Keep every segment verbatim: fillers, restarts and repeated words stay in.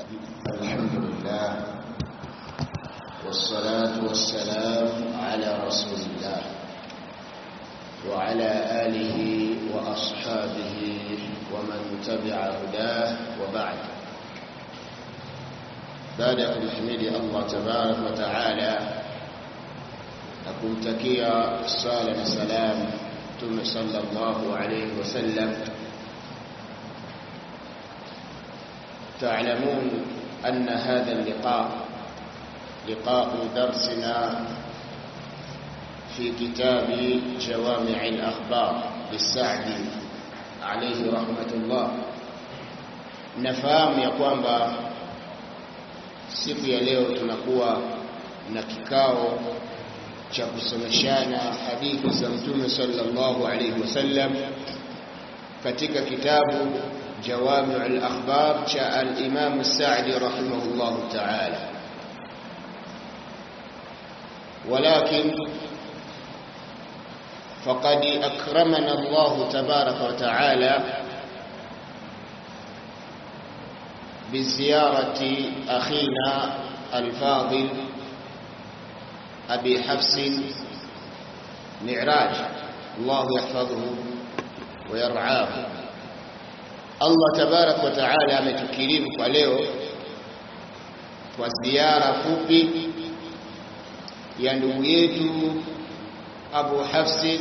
الحمد لله والصلاة والسلام على رسول الله وعلى آله وأصحابه ومن تبع هداه وبعد. بعدكم حميد الله تبارك وتعالى أكمتكيا الصلاة والسلام ثم صلى الله عليه وسلم. تعلمون أن هذا اللقاء لقاء درسنا في كتاب جوامع الأخبار للسعدي عليه رحمة الله. Nafahamu ya kwamba siku ya leo tunakuwa na kikao cha kusomeshana hadithi za Mtume sallallahu alayhi wasallam katika kitabu جوامع الأخبار جاء الإمام السعدي رحمه الله تعالى. ولكن فقد أكرمنا الله تبارك وتعالى بزيارة أخينا الفاضل أبي حفص معراج، الله يحفظه ويرعاه. Allah tabarak wa taala ametukirimu kwa leo kwa ziara fupi ya ndugu yetu Abu Hafsi,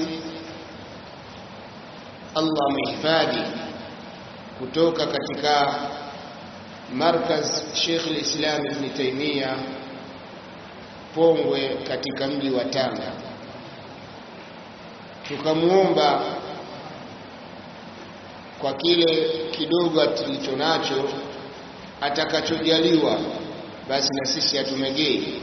Allah mhifadhi, kutoka katika markaz Sheikh al-Islam Ibn Taymiyyah Pongwe katika mji wa Tanga. Tukamuomba kwa kile kidogo tulicho nacho atakachojaliwa basi na sisi atumegei.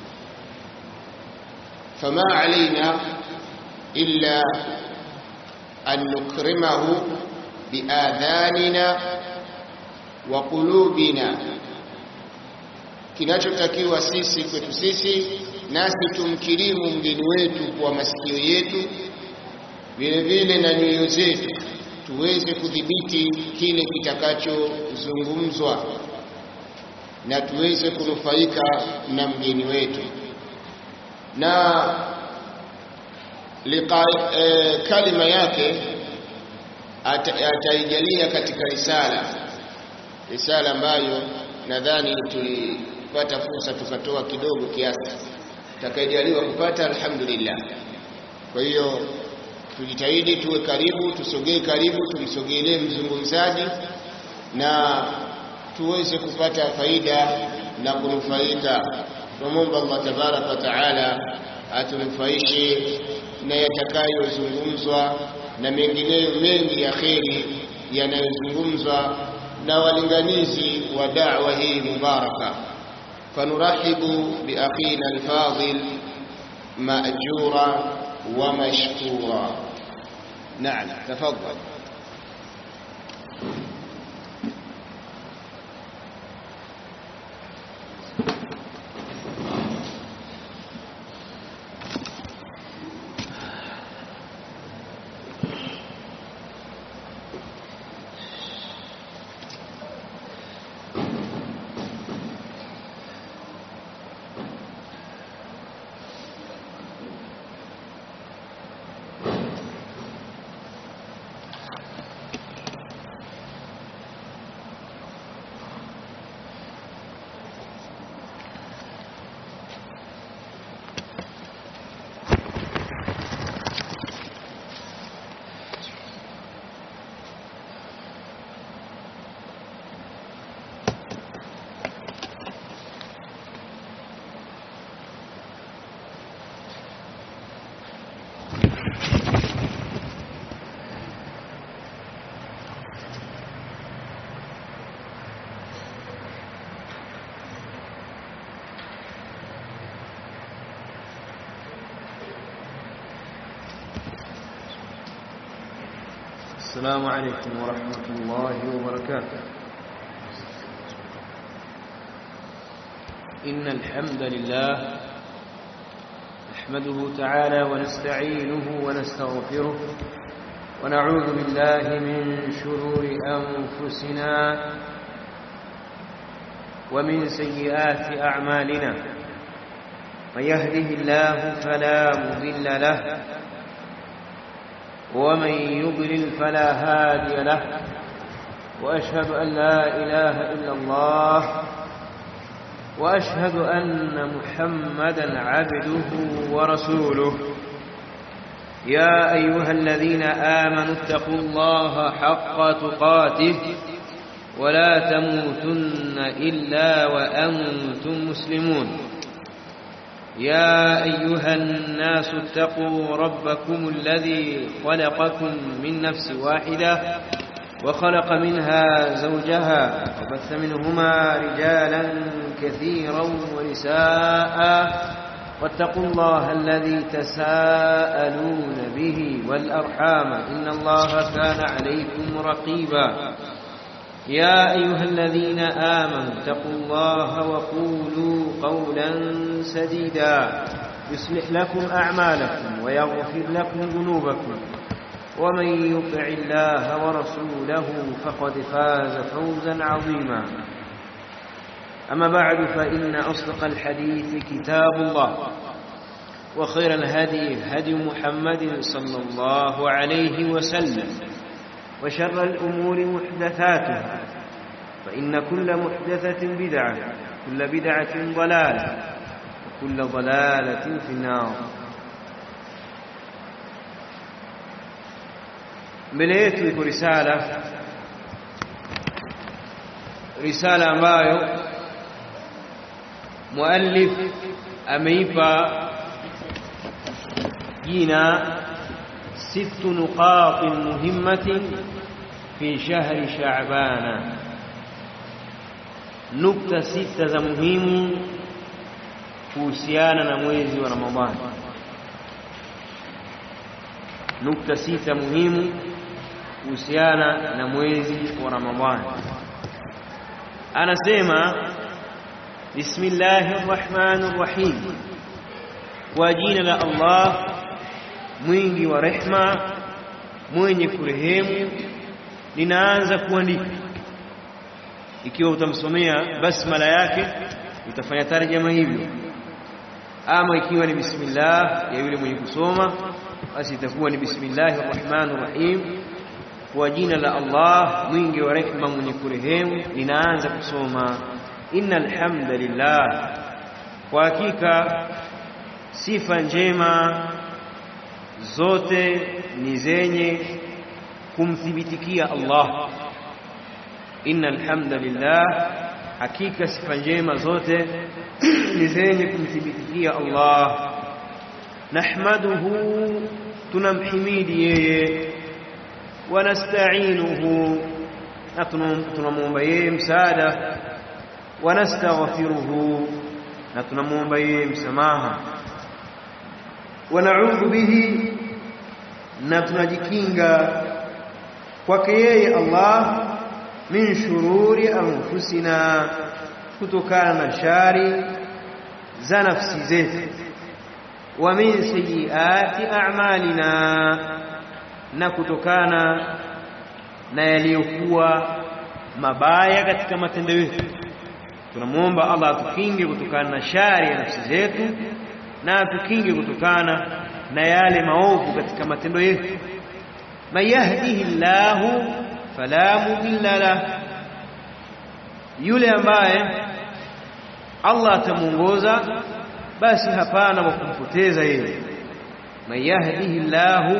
Fama alaina illa an nukrimahu biadhanina wa qulubina, kinachotakiwa sisi kwetu sisi nasi tumkirimu mgeni wetu kwa masikio yetu, vile vile na nyoyo zetu tuweze kudhibiti kile kitakachozungumzwa na tuweze kunufaika na mgeni wetu. Na liqa e, kalima yake ataijalia katika risala risala ambayo nadhani tulipata fursa tukatoa kidogo kiasi, takajaliwa kupata alhamdulillah. Kwa hiyo tujitahidi tuwe karibu, tusogee karibu, tumsogelee mzungumzaji na tuweze kupata faida na kunufaika. Tuombe Allah tabarak wa taala atunufaishe na yatakayozungumzwa na mengineyo mengi ya kheri yanayozungumzwa na walinganizi wa da'wa hii mubaraka. Fanurahibu bi akhina al-fadil ma'jura ومشكورا. نعم تفضل. السلام عليكم ورحمة الله وبركاته. إن الحمد لله نحمده تعالى ونستعينه ونستغفره ونعوذ بالله من شرور أنفسنا ومن سيئات أعمالنا من يهده الله فلا مضل له ومن يضلل فلا هادي له وأشهد أن لا إله إلا الله وأشهد أن محمدا عبده ورسوله يا أيها الذين آمنوا اتقوا الله حق تقاته ولا تموتن إلا وأنتم مسلمون يا أيها الناس اتقوا ربكم الذي خلقكم من نفس واحدة وخلق منها زوجها وبث منهما رجالا كثيرا ونساء واتقوا الله الذي تساءلون به والأرحام إن الله كان عليكم رقيبا يا أيها الذين آمنوا اتقوا الله وقولوا قولا سديدا يصلح لكم أعمالكم ويغفر لكم ذنوبكم ومن يطع الله ورسوله فقد فاز فوزا عظيما أما بعد فإن أصدق الحديث كتاب الله وخير الهدي هدي محمد صلى الله عليه وسلم وشر الأمور محدثاتها فإن كل محدثة بدعة كل بدعة ضلالة وكل ضلالة في النار. mbeletu iko risala risala ambayo muallif ameipa jina ست نقاط مهمة في شهر شعبان نقطة ستة za muhimu kuhusiana na mwezi wa Ramadhani nukta sita muhimu kuhusiana na mwezi wa Ramadhani. Anasema bismillahir rahmanir rahim, kwa jina la Allah mwingi wa rehma mwenye kurehemu. Ninaanza kuandika. Ikiwa utamsomea basmala yake utafanya tarjama hivyo, ama ikiwa ni bismillah ya yule mwenye kusoma basi itakuwa ni bismillahir rahmanir rahim, kwa jina la Allah mwingi wa rehema mwenye kurehemu. Ninaanza kusoma innal hamdalillah, kwa hakika sifa njema zote ni zenye kumthibitikia Allah. Innal hamdalillah, hakika sifa njema zote ni zenye kumthibitikia Allah. Nahmaduhu, tunamhimidi yeye. Wa nasta'inuhu, na tunamuomba yeye msaada. Wa nastaghfiruhu, na tunamuomba yeye msamaha. Wa na'udhu bihi, na tunajikinga kwake yeye Allah min shururi anfusina, kutokana na shari za nafsi zetu. Wa min sayyiati a'malina, na kutokana na yaliyokuwa mabaya katika matendo yetu. Tunamuomba Allah atukinge kutokana na shari ya nafsi zetu na atukinge kutokana na yale maovu katika matendo yetu. Man yahdihillahu fala mudilla lahu, yule ambaye Allah atamuongoza basi hapana wa kumpoteza yeye. Man yahdihillahu,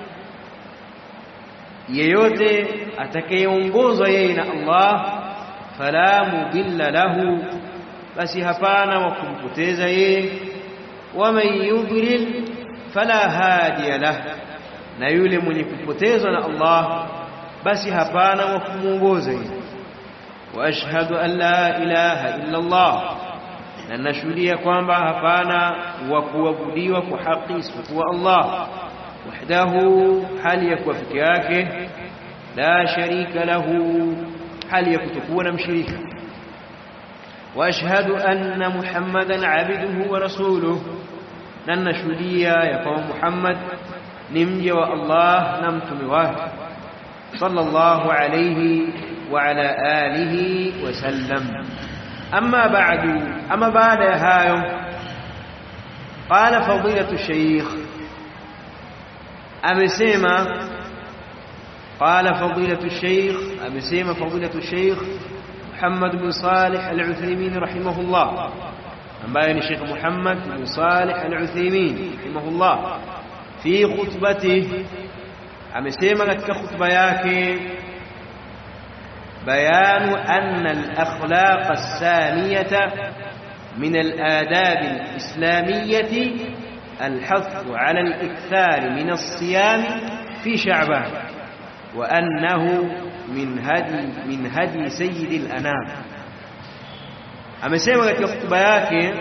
yeyote atakayeongozwa yeye na Allah, fala mudilla lahu, basi hapana wa kumpoteza yeye. Wa man yudlil fala hadiya lahu, na yule mwenye kupotezwa na Allah basi hapana wa kumuongoza yeye. Wa ashhadu an la ilaha illa Allah, na nashuhudia kwamba hapana wa kuabudiwa kwa haki isipokuwa Allah wahdahu, hali ya kuwa peke yake, la sharika lahu, hali ya kutokuwa na mshirika. Wa ashhadu anna Muhammadan abduhu wa rasuluhu, na nashuhudia ya kwamba Muhammad ni mja wa Allah na mtume wake, sallallahu alayhi wa ala alihi wa sallam. أما بعد أما بعد هايو قال فضيلة الشيخ أمسيما قال فضيلة الشيخ أمسيما فضيلة الشيخ محمد بن صالح العثيمين رحمه الله أمبين الشيخ محمد بن صالح العثيمين رحمه الله في خطبته أمسيما لك خطبياك بيان أن الأخلاق السامية من الآداب الإسلامية الحث على الإكثار من الصيام في شعبان وأنه من هدي من هدي سيد الأنام. أمسيما لك خطبياك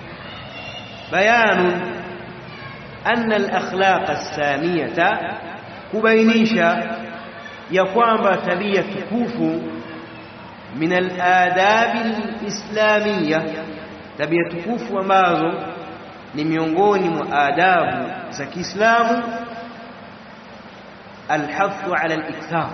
بيان أن الأخلاق السامية كبينيشا يقوم بتبية كوف من الآداب الإسلامية تبية كوف ومازو لميونغوني مآداب زكي إسلام الحث على الإكثار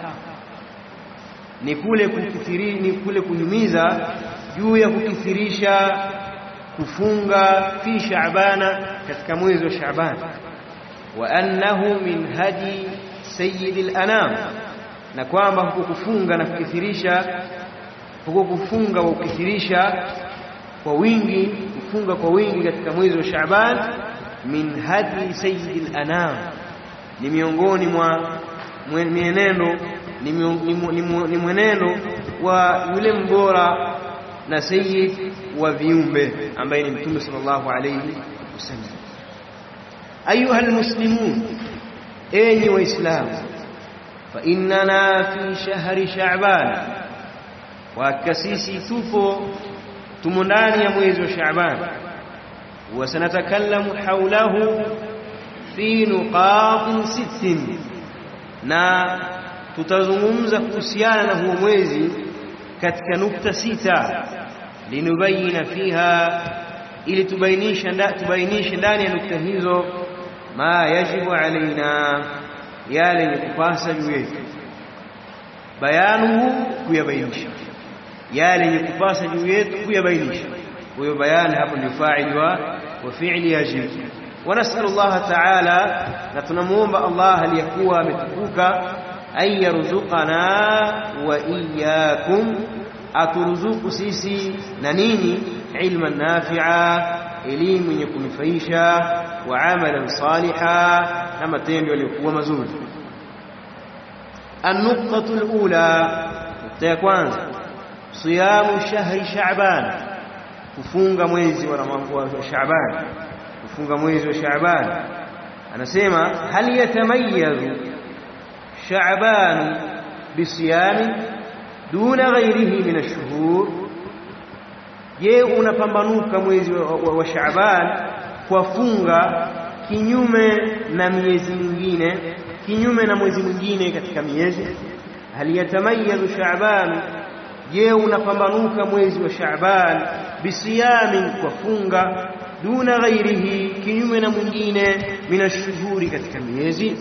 نقول كثيرين نقول كهميزا جوية كثيريشا كفونغا في شعبان كتكمويز وشعبان وأنه من هدي سيد الأنام na kwamba huko kufunga na kukithirisha huko kufunga au kukithirisha kwa wingi kufunga kwa wingi katika mwezi wa Shaaban min hadi sayyidil anam ni miongoni mwa mwenendo ni mwenendo wa yule mbora na sayyid wa viumbe ambaye ni Mtume sallallahu alayhi wasallam. Ayuha almuslimun, enyi waislamu, فإننا في شهر شعبان وكسيسي توفو تمناني يمويز شعبان وسنتكلم حوله في نقاط ست نا tutazungumza kuhusiana na huo mwezi katika nukta sita linubayina fiha ili tubainisha tubainishe ndani ya nukta hizo ma yajibu alaina yale yenye kupasa juu yetu bayanu kuyabainisha yale yenye kupasa juu yetu kuyabainisha huyo bayani hapo ndio fa'ili wa wa fi'li yajib wa nas'alu Allah ta'ala na tunamuomba Allah aliyakuwa ametukuka ay yarzuqana wa iyyakum aturuzuku sisi na nini ilman nafi'a elimu yenye kunufaisha wa amalan saliha na matendo yaliyokuwa mazuri. النقطة الأولى نقطة kwanza صيام شهر شعبان kufunga mwezi wa Shaaban kufunga mwezi wa Shaaban anasema hal yatamayyazu Shaaban bisiyami duna ghairihi min ash-shuhur, je unapambanuka mwezi wa Shaaban kwa funga kinyume na miezi mingine kinyume na mwezi mwingine katika miezi? Hal yatamayyazu Shaaban, je unapambanuka mwezi wa Shaaban bisiyami kwa funga duna ghairihi kinyume na mwingine mina shuhuri katika miezi?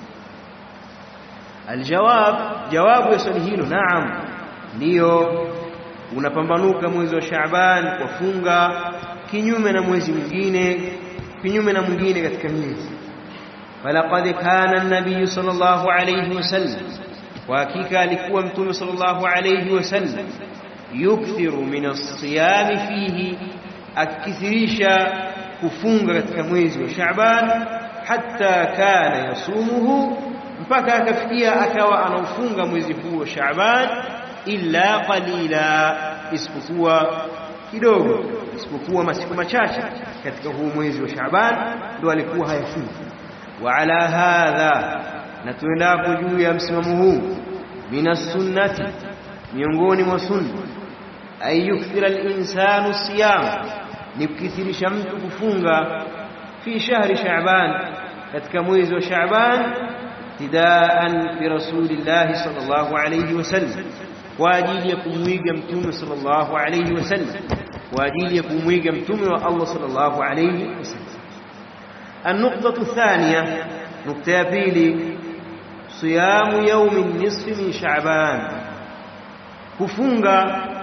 Aljawab, jawabu ya swali hilo naam, ndio unapambanuka mwezi wa Shaaban kwa funga kinyume na mwezi mwingine kinyume na mwingine katika miezi. فلقد كان النبي صلى الله عليه وسلم وحقيقة alikuwa mtume صلى الله عليه وسلم يكثر من الصيام فيه akithirisha kufunga katika mwezi wa Shaaban hatta kana yasumuhu mpaka akafikia akawa anaufunga mwezi huu wa Shaaban illa qalila isipokuwa kidogo isipokuwa masiku machache katika huu mwezi wa Shaaban ndio alikuwa hayafungi. وعلى هذا نتولاق juu ya msimamo huu mina sunnati miongoni mwa sunna ay yukthira al-insanu siyam ni kukithirisha mtu kufunga fi shahri Shaaban katika mwezi wa Shaaban tidaan bi rasulillah sallallahu alayhi wasallam kwa ajili ya kumwiga mtume sallallahu alayhi wasallam kwa ajili ya kumwiga mtume wa Allah sallallahu alayhi wasallam. النقطة الثانية نقطة بيلي صيام يوم النصف من شعبان كفunga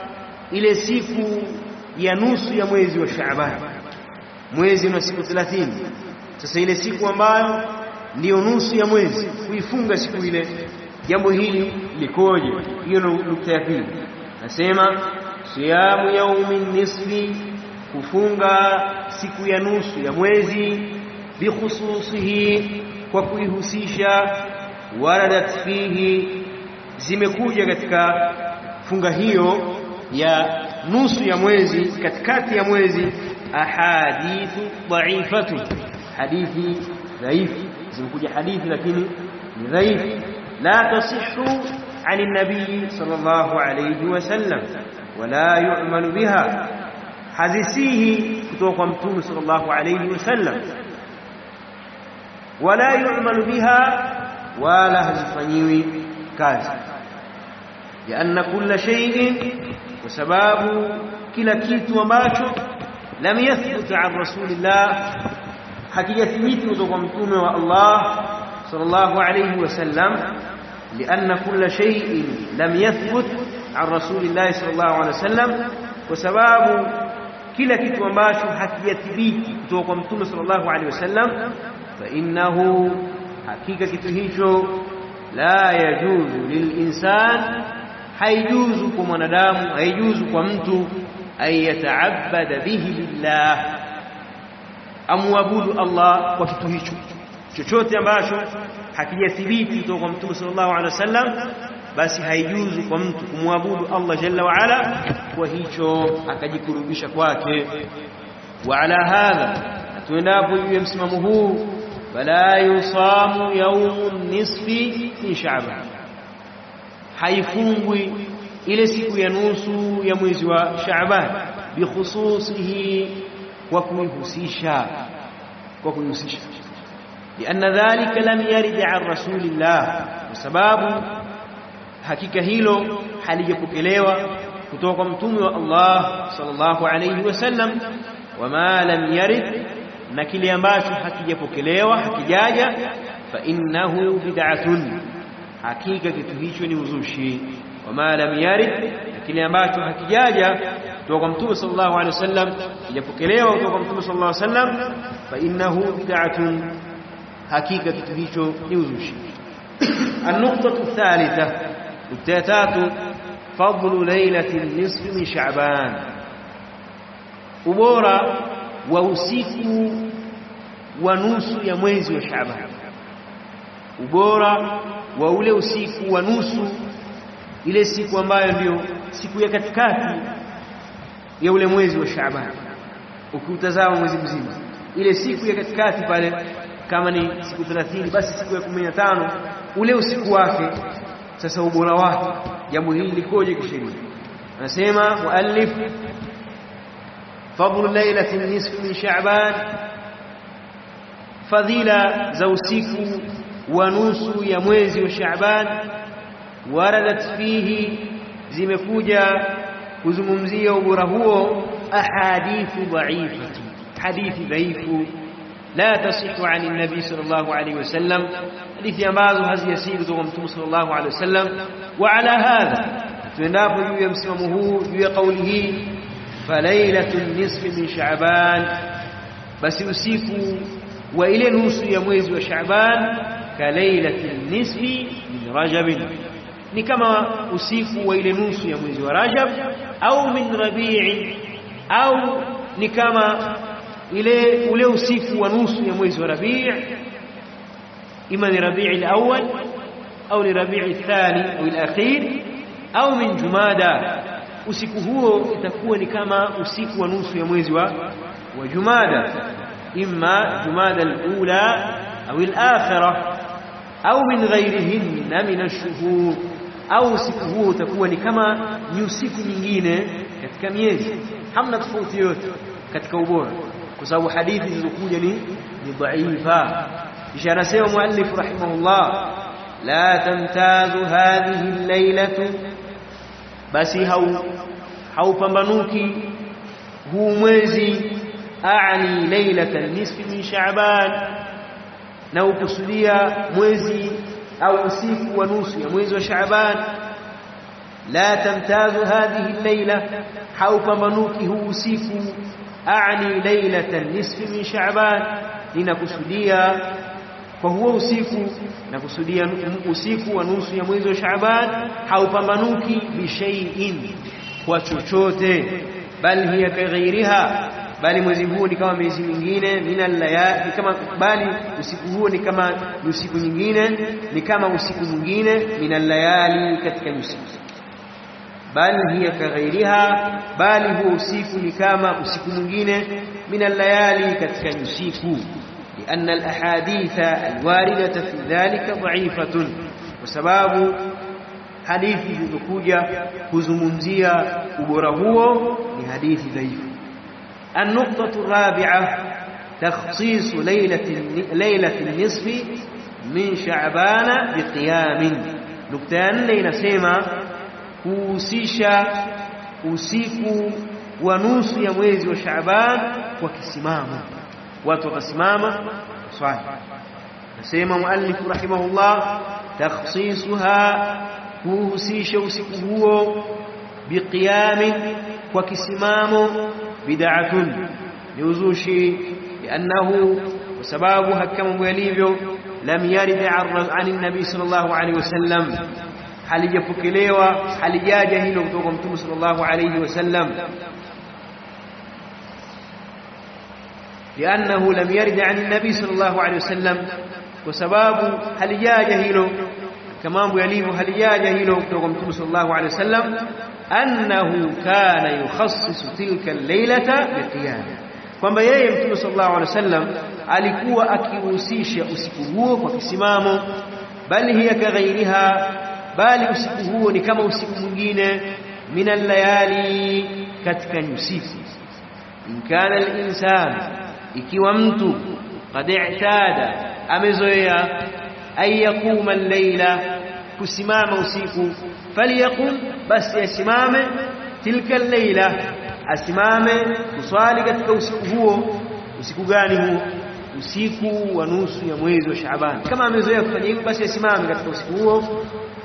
ile siku ya nusu ya mwezi wa Shaaban. Mwezi una siku thelathini. Sasa ile siku ambayo ndiyo nusu ya mwezi, kuifunga siku ile, jambo hili likoje? Hiyo ndio nukta ya pili. Nasema siyamu yaumin nisfi, kufunga siku ya nusu ya mwezi, bikhususihi, kwa kuihusisha, waradat fihi, zimekuja katika funga hiyo ya nusu ya mwezi, katikati ya mwezi, ahadithu dhaifatu, hadithi dhaifu. Zimekuja hadithi lakini ni dhaifu, la tasihhu عن النبي صلى الله عليه وسلم ولا يؤمن بها، حديثه kutoka mtume صلى الله عليه وسلم، ولا يؤمن بها، ولا hazifanyiwi kazi. لأن كل شيء، وسباب kila kitu ambacho lam yathbut an rasulillah, hakijathibiti kutoka mtume wa Allah صلى الله عليه وسلم. لأن كل شيء لم يثبت عن رسول الله صلى الله عليه وسلم، وسباب كلا kitu ambacho hakijathibiti kutoka kwa mtume sallallahu alaihi wasallam, fa innahu, hakika kitu hicho, la yajuzu lilinsan, haijuzu kwa mwanadamu, haijuzu kwa mtu, ay yata'abbada bihi lillah, amwabudu Allah kwa kitu hicho. Chochote ambacho hakijathibiti kutoka kwa mtume sallallahu alaihi wasallam, basi haijuzu kwa mtu kumwabudu Allah jalla wa ala kwa hicho, akajikurubisha kwake. Wa ala hadha, tuendapo juu ya msimamo huu, fala yusamu yaumun nisfi min Shaaban, haifungwi ile siku ya nusu ya mwezi wa Shaaban, bikhususihi, kwa kuihusisha, kwa kuihusisha لأن ذلك لم يرد عن رسول الله، وسبب hakika hilo halijapokelewa kutoka kwa mtume wa Allah sallallahu alayhi wasallam. Wama lam yarid, na kile ambacho hakijapokelewa, hakijaja, fa innahu bid'atun, hakika kitu hicho ni uzushi. Wama lam yarid, na kile ambacho hakijaja kutoka kwa mtume sallallahu alayhi wasallam, hakijapokelewa kutoka kwa mtume sallallahu alayhi wasallam, fa innahu bid'atun, hakika kitu hicho ni uzushi. النقطة الثالثة، التاتات، فضل ليلة النصف من شعبان، ubora wa usiku wa nusu ya mwezi wa Shaaban, ubora wa ule usiku wa nusu, ile siku ambayo ndio siku ya katikati ya ule mwezi wa Shaaban. Ukiutazama mwezi mzima, ile siku ya katikati pale, kama ni siku thelathini, basi siku ya kumi na tano ule usiku wake. Sasa ubora wake, jambo hili likoje kisheria? Anasema muallif, fadlu lailati nisfi min Shaaban, fadhila za usiku wa nusu ya mwezi wa Shaaban, waradat fihi, zimekuja kuzungumzia ubora huo, ahadithu dhaifati, hadithi dhaifu, لا تصح عن النبي صلى الله عليه وسلم، حديث ambazo haziyasihi kutoka mtume sallallahu alaihi wasallam. Wa ala hadha, tuendapo juu ya msimamo huu, juu ya kauli hii, falailatul nisfi min Shaaban, basi usiku wa ile nusu ya mwezi wa Shaaban, kalailatul nisfi min Rajab, ni kama usiku wa ile nusu ya mwezi wa Rajab, au min Rabi', au ni kama ile ule usiku wa nusu ya mwezi wa Rabi', ima ni Rabi' al-awwal au ni Rabi' al-thani au al-akhir au min Jumada. Usiku huo itakuwa ni kama usiku wa nusu ya mwezi wa wa Jumada, imma Jumada al-ula au al-akhirah au min ghayrihinna min ash-shuhur, au usiku huo utakuwa ni kama ni usiku nyingine katika miezi. Hamna tofauti yote katika ubora, kwa sababu hadithi zilizokuja ni ni dhaifa. Kisha anasema muallif rahimahullah, la tamtazu hadhihi al-lailatu, basi hau haupambanuki huu mwezi, aani lailatan nisfi min Shaaban, na ukusudia mwezi au usiku wa nusu ya mwezi wa Shaaban, la tamtazu hadhihi al-layla haupambanuki huu usiku aani laylatan nisfi min sha'ban linakusudia kwa huo usiku nakusudia usiku wa nusu ya mwezi wa Shaaban haupambanuki bi shay'in kwa chochote bali hiya kaghairiha bali mwezi huu ni kama miezi mingine minal layali kama bali usiku huu ni kama usiku nyingine ni kama usiku mwingine minal layali katika usiku bali hiya kaghairiha bali huo usiku ni kama usiku mwingine minal layali katika usiku لأن الأحاديث الواردة في ذلك ضعيفة وسبب حديث ذكوجة كزممزية وبرهوه لحديث ضعيف. النقطة الرابعة تخصيص ليلة ليلة النصف من شعبان بقيام. نقطة لنا سيما كوسيشا usiku wa nusu ya mwezi wa Shaaban kwa kisimamo watu wakasimama swali nasema muallif rahimahullah takhsisuha kuhusisha usiku huo biqiyam kwa kisimamo bid'atun ni uzushi lianahu sababu hakamu yalivyo lam yarid an an-nabi sallallahu alayhi wasallam halijapokelewa halijaja hilo kutoka mtume sallallahu alayhi wasallam لأنه لم يرد عن النبي صلى الله عليه وسلم وسباب هل جاء جهيله كما يليه هل جاء جهيله كما صلى الله عليه وسلم أنه كان يخصص تلك الليلة بقيام kwamba yeye mtume sallallahu alaihi wasallam alikuwa akihusisha usiku huo kwa kisimamo bali hiya kaghairiha bali usiku huo ni kama usiku mwingine minal layali katika usiku in kana al-insan ikiwa mtu qad i'tada amezoea ay yakuma al-layla kusimama usiku falyaqum basi asimame tilka al-layla asimame kuswali katika usiku huo usiku gani huo usiku wa nusu ya mwezi wa Shaaban kama amezoea kufanya hivyo basi asimame katika usiku huo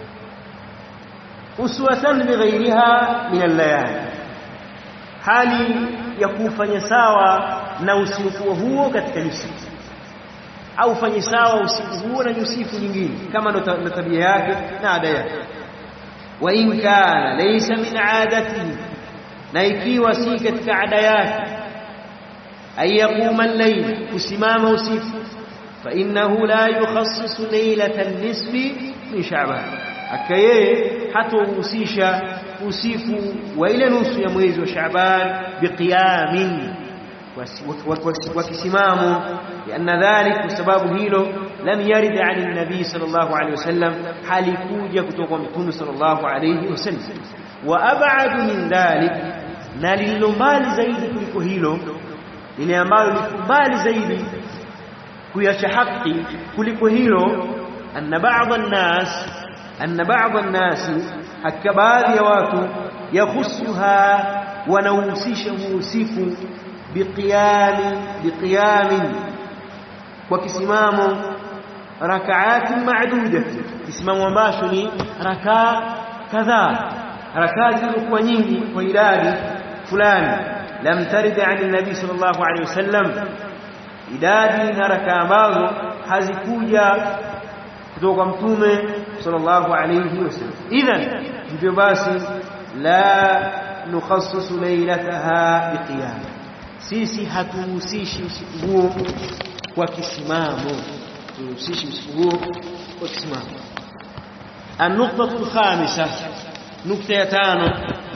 uswatan bighairiha min al-layali hali ya kufanya sawa na usiku huo katika usiku au fanye sawa usiku huo na usiku nyingine kama ndo tabia yake na ada yake wa in kana laysa min aadatihi na ikiwa si katika ada yake ayakuma al-layl kusimama usiku fa innahu la yukhassisu laylatan nisfi min sha'ban akaye hatohusisha usiku wa ile nusu ya mwezi wa Shaaban biqiyamin wakisimamo lianna dhalik kwa sababu hilo lam yarid an an-nabi sallallahu alayhi wasallam halikuja kutoka mtume sallallahu alayhi wasallam wa ab'ad min dhalik na lilo mbali zaidi kuliko hilo ile ambalo liko mbali zaidi kuyacha haki kuliko hilo anna ba'd an-nas anna ba'd an-nas hakka baadhi ya watu yakhussuha wanahusisha usiku biqiyam biqiyam kwa kisimamo rak'at ma'duda kisimamo ambacho ni rakaa kadhaa rakaa zilizokuwa nyingi kwa idadi fulani lam tarid 'an an-nabi sallallahu alayhi wasallam idadi na rakaa ambazo hazikuja kutoka mtume sallallahu alayhi wasallam idhan hivyo basi la nukhassisu laylataha biqiyam sisi hatuhusishi usiku huo kwa kisimamo tuhusishi usiku huo kwa kisimamo an-nuqtatu al-khamisah nukta ya tano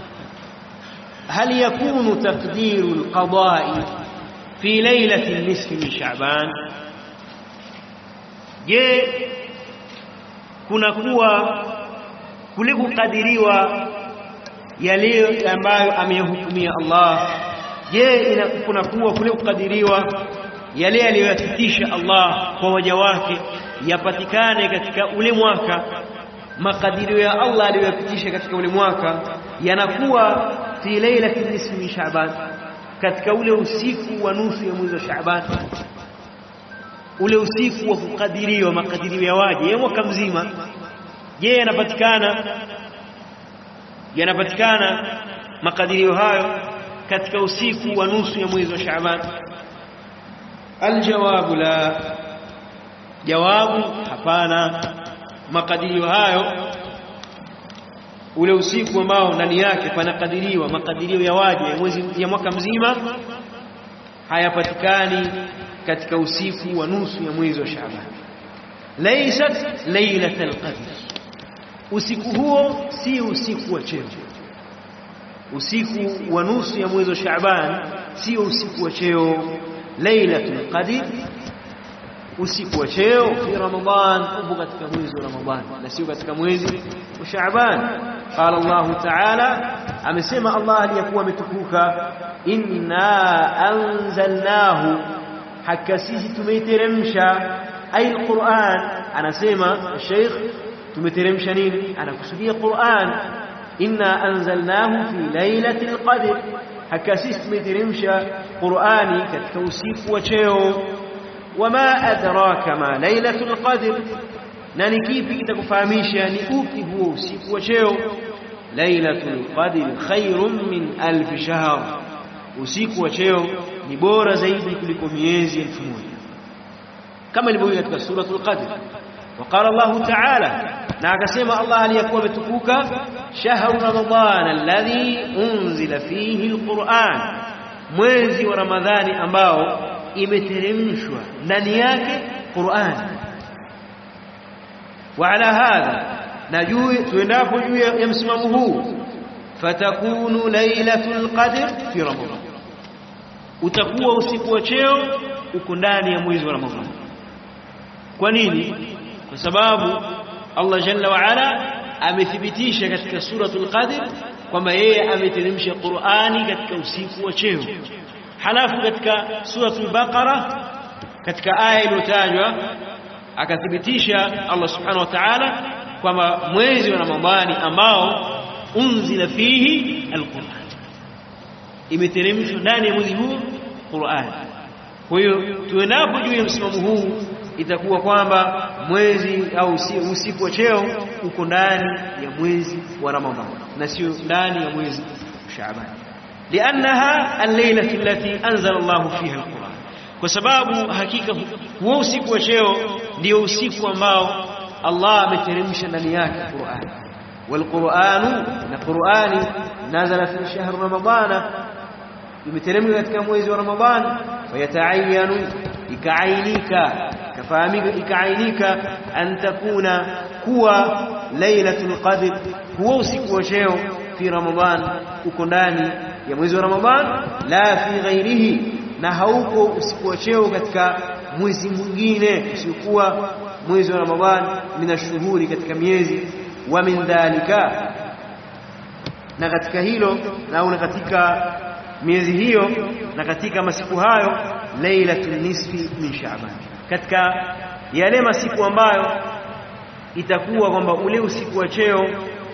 hal yakunu taqdiru al-qada'i fi laylati an-nisfi min sha'ban je kuna kuwa kule kukadiriwa yale ambayo ameyahukumia Allah je kuna kuwa kule kukadiriwa yale aliyoyapitisha Allah kwa waja wake yapatikane katika ule mwaka makadirio ya Allah aliyoyapitisha katika ule mwaka yanakuwa fi lailati nisfi min Shaaban katika ule usiku wa nusu ya mwezi wa Shaaban ule usiku wa kukadiriwa makadirio ya waje ya mwaka mzima je yanapatikana yanapatikana makadirio hayo katika usiku wa nusu ya mwezi wa Shaaban? Aljawabu la, jawabu hapana. Makadirio hayo, ule usiku ambao ndani yake panakadiriwa makadirio ya waje ya mwezi ya mwaka mzima, hayapatikani katika usiku wa nusu ya mwezi wa Shaaban. Laysat lailatul qadr, usiku huo si usiku wa cheo. Usiku wa nusu ya mwezi wa Shaaban si usiku wa cheo. Lailatul qadr, usiku wa cheo fi Ramadhan, upo katika mwezi wa Ramadhan na sio katika mwezi wa Shaaban. Qala Allah Ta'ala, amesema Allah aliyakuwa ametukuka, inna anzalnahu, hakika sisi tumeiteremsha. Ay alquran, anasema Sheikh tumeteremsha nini? Anakusudia Qur'an. Inna anzalnahu fi lailatul qadr, hakika sisi tumeteremsha Qur'ani katika usiku wa cheo. Wama adraka ma lailatul qadr, na ni kipi kitakufahamisha ni upi huo usiku wa cheo? Lailatul qadr khairun min alf shahr, usiku wa cheo ni bora zaidi kuliko miezi elfu moja, kama ilivyo katika suratul Qadr. Waqala Allah Ta'ala, na akasema Allah aliyakuwa ametukuka, shahru ramadhana alladhi unzila fihi alquran, mwezi wa Ramadhani ambao imeteremshwa ndani yake Qur'an. Wa ala hadha, na juu tuendapo juu ya msimamo huu, fatakunu lailatul qadr fi Ramadhan, utakuwa usiku wa cheo uko ndani ya mwezi wa Ramadhani. Kwa nini? Kwa sababu Allah Jalla wa Ala amethibitisha katika suratul Qadr kwamba yeye ameteremsha Qur'ani katika usiku wa cheo. Halafu katika suratul Baqara katika aya iliyotajwa akathibitisha Allah Subhanahu wa Ta'ala kwamba mwezi wa Ramadhani ambao unzila fihi alquran, imeteremshwa ndani ya mwezi huu Qur'an. Kwa hiyo tuendapo juu ya msimamo huu, itakuwa kwamba mwezi au usiku wa cheo uko ndani ya mwezi wa Ramadhani na sio ndani ya mwezi wa Shaaban. Liannaha al-lailatu allati anzala Allahu fiha al-Qur'an, kwa sababu hakika huo usiku wa cheo ndio usiku ambao Allah ameteremsha ndani yake Qur'an. Wal-Qur'anu, na Qur'ani nazala fi shahr Ramadhana, imeteremka katika mwezi wa Ramadhani. Fayataayanu, ikaainika kafahamika ikaainika an takuna kuwa lailatul qadr, huwa usiku wa cheo fi Ramadhan, uko ndani ya mwezi wa Ramadhan. La fi ghairihi, na hauko usiku wa cheo katika mwezi mwingine usiokuwa mwezi wa Ramadhan, mina shuhuri, katika miezi. Wa min dhalika, na katika hilo na una katika miezi hiyo na katika masiku hayo, lailatul nisfi min Shaaban, katika yale masiku ambayo itakuwa kwamba ule usiku wa cheo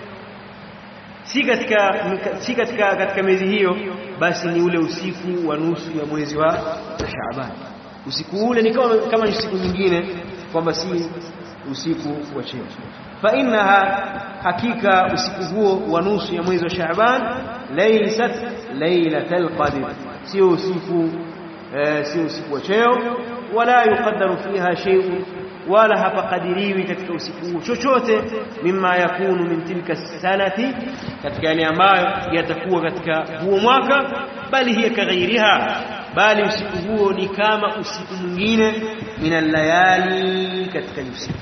si katika si katika katika miezi hiyo, basi ni ule usiku wa nusu ya mwezi wa Shaaban. Usiku ule ni kama kama siku nyingine, kwamba si usiku wa cheo. Fa innaha, hakika usiku huo wa nusu ya mwezi wa Shaaban, laysat lailatul qadr, sio usiku sio usiku wa cheo. Wala yuqaddaru fiha shay'un, wala hapakadiriwi katika usiku huo chochote, mimma yakunu min tilka sanati, katika yale ambayo yatakuwa katika huo mwaka. Bali hiya kaghairiha, bali usiku huo ni kama usiku mwingine. Min al-layali, katika usiku.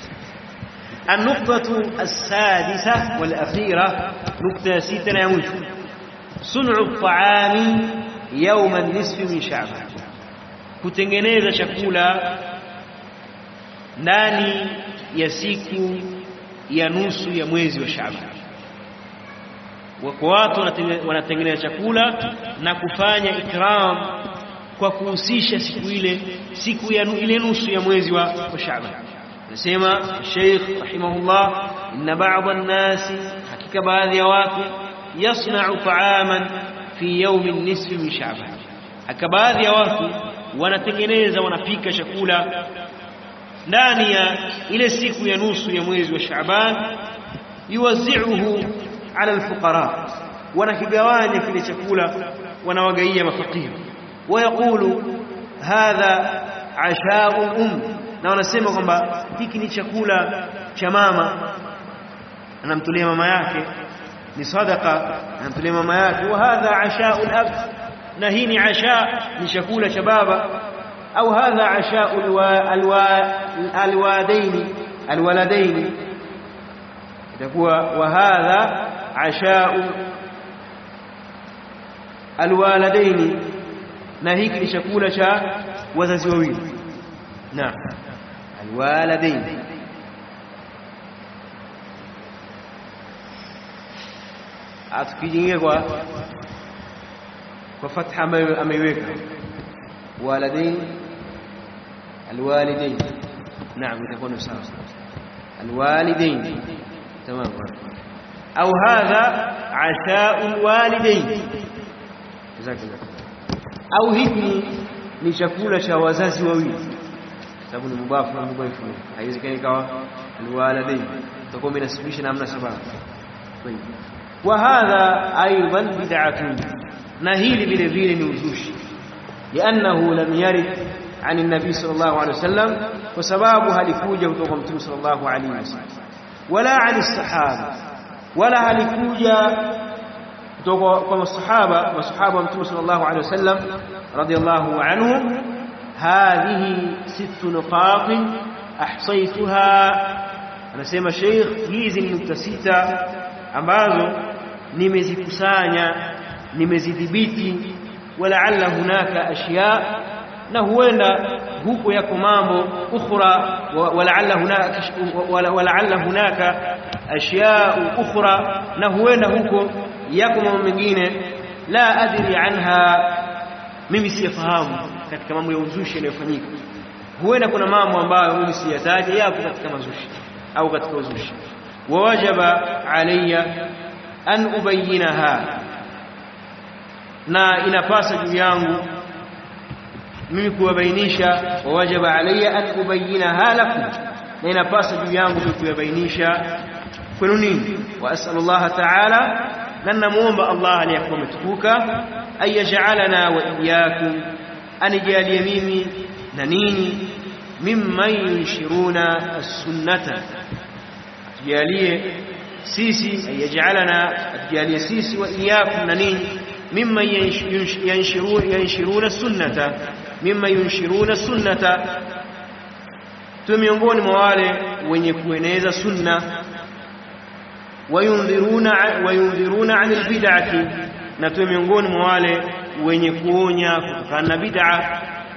النقطة السادسة والأخيرة، نقطة ستة يا مجد، صنع الطعام يوم النصف من شعبان، kutengeneza chakula ndani ya siku ya nusu ya mwezi wa Shaaban. Wako watu wanatengeneza chakula na kufanya ikram kwa kuhusisha siku ile siku ya ile nusu ya mwezi wa Shaaban. Nasema Sheikh rahimahullah, inna ba'd an-nas, hakika baadhi ya watu, yasna'u ta'aman fi yawm an-nisf min Sha'ban, hakika baadhi ya watu wanatengeneza wanapika chakula ndani ya ile siku ya nusu ya mwezi wa Shaaban. Yuwazzi'uhu 'ala al-fuqara, wanakigawanya kile chakula wanawagaia mafakiri. Wayaqulu hadha asha'ul um, na wanasema kwamba hiki ni chakula cha mama, anamtolea mama yake, ni sadaqa, anamtolea mama yake. Wa hadha asha'ul ab, na hii ni asha, ni chakula cha baba. Au hadha asha'ul alwadaini alwaladaini, itakuwa wa hadha asha'ul alwaladaini, na hiki ni chakula cha wazazi wawili. Naam, alwaladaini. Atukijingia kwa kwa fatha ameiweka waladain alwalidain. Naam, itakuwa sawa alwalidain. Tamam. Au hadha asha'ul walidain, jazakallah. Au hiki ni chakula cha wazazi wawili, sababu ni mubafu na mudhafu, haiwezekani kawa alwalidain, itakuwa inasibisha namna sababu. Wa hadha aidan bid'atun, na hili vile vile ni uzushi, li'annahu lam yarid عن النبي صلى الله عليه وسلم، وسبابه halikuja kutoka Mtume صلى الله عليه وسلم، ولا عن الصحابه، ولا halikuja kutoka kwa masahaba masahaba wa Mtume صلى الله عليه وسلم رضي الله عنهم. هذه ست نقاط احصيتها، anasema Sheikh, hizi ni nukta sita ambazo nimezikusanya, nimezidhibiti. Walaalla hunaka ashya, na huenda huko yako mambo ukhra, walaalla hunaka walaalla hunaka ashya ukhra, na huenda huko yako mambo mengine la adri anha, mimi siyafahamu katika mambo ya uzushi yanayofanyika. Huenda kuna mambo ambayo mimi siyataja yapo katika mazushi au katika uzushi. Wawajaba alayya an ubayyinaha, na inapasa juu yangu mimi kuwabainisha. Wawajaba alayya an ubayyinaha lakum, na inapasa juu yangu mimi kuwabainisha kwenu nini. Wa as'alullaha ta'ala, na namuomba Allah aliyekuwa mtukuka, ayaj'alana wa iyyakum, anijalie mimi na ninyi mimman yunshiruna as-sunnata, tujalie sisi, ayaj'alana, tujalie sisi wa iyyakum na ninyi mimman yanshiruna yanshiruna as-sunnata, mimman yunshiruna as-sunnata, tu miongoni mwa wale wenye kueneza sunna. Wayundhiruna wayundhiruna 'anil bid'ati, na tu miongoni mwa wale wenye kuonya kutokana na bid'a.